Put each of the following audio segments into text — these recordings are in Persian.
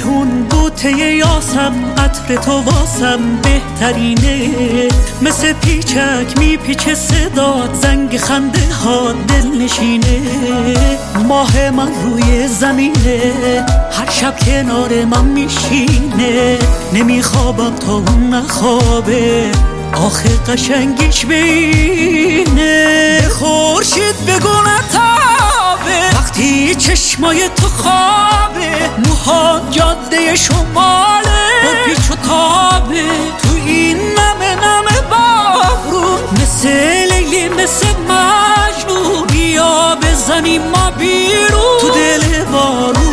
مهربون بوته یاسم، عطر تو واسم بهترینه. مثل پیچک میپیچه صدات، زنگ خنده ها دل نشینه. ماه من روی زمینه، هر شب کنار من میشینه. نمیخوابم تا اون نخوابه، آخه قشنگیش بینه. خورشید بگو نتابه وقتی چشمای تو خوابه. موها جاده شماله، با پیچ و تابه. تو این نمه نمه بارون، مثل لیلی مثل مجنون. بیا بزنیم ما بیرون تو دل بارون.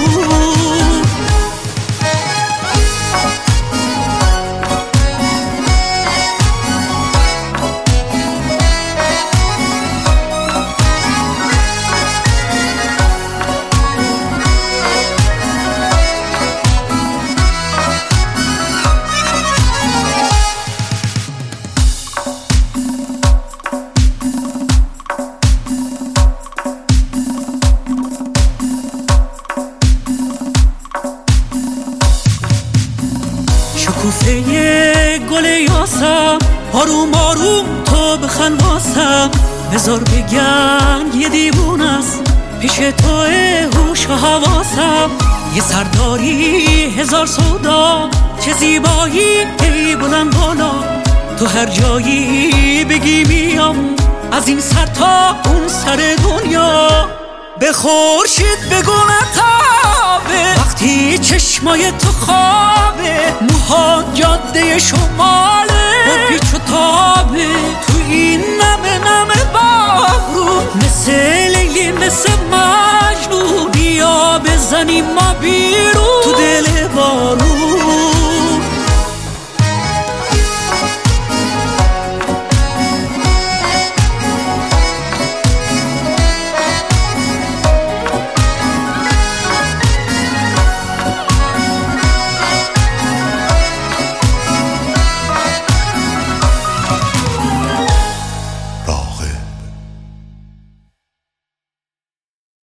شکوفه گل یاسم، آروم آروم تو بخند واسم. بذار بگن یه دیوون است، پیش توه هوش و حواسم. یه سرداری هزار سودا، چه زیبایی ای بلند بالا. تو هر جایی بگی میام، از این سر تا اون سر دنیا. به خورشید بگو نتابه وقتی چشمای تو خوابه. موها جاده شماله، با پیچ و تابه. تو این نمه نمه بارون، مثل لیلی مثل مجنون. بیا بزنیم ما